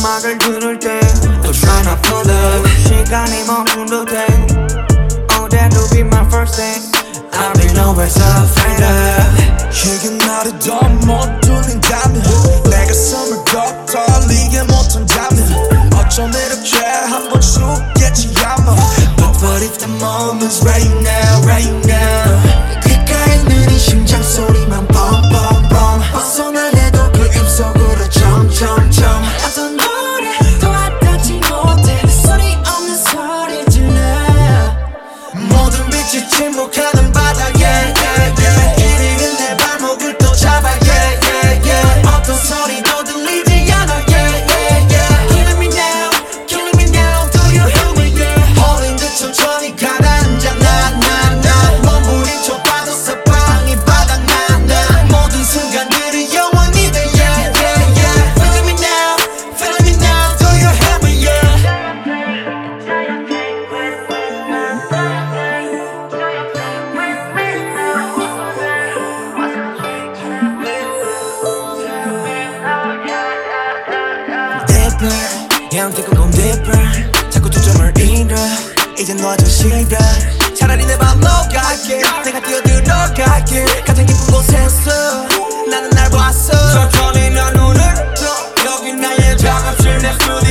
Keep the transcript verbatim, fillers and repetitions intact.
음악을 들을 때 또 try not to love 시간이 멈춘 듯해 Oh that will be my first day I'll be nowhere so find love 이게 나를 더 못 뚫린다면 내 가슴을 더 떨리게 못한다면 어쩜 이렇게 한번 죽겠지 아마 But what if the moment's right now, right now 귓가에 있는 이 심장 소리만 뻥뻥뻥 벗어나려도 그 입속으로 점점점 어떤 노래도 와닿지 못해 소리 없는 소리 질러 모든 빛이 침묵하는 바다에 yeah, yeah. 이리는 내 발목을 또 잡아 yeah, yeah, yeah. 어떤 소리도 들리지 않아 yeah, yeah, yeah. Killing me now, killing me now Do you hear me yeah 홀린 듯 천천히 가라앉아 나나나 몸부림쳐 봐도 사방이 바닥난다 모든 순간들이 영원히 돼 yeah, yeah, yeah. Feeling me now, feeling me now Do you hear me yeah Deeper, yeah I'm taking on deeper 자꾸 초점을 잃어 이젠 너와 좀 싫어 차라리 내 맘 녹아게 내가 뛰어들어갈게 가장 깊은 곳에서 나는 날 봤어 천천히 난 눈을 떠 여기 나의 작업실 내 수도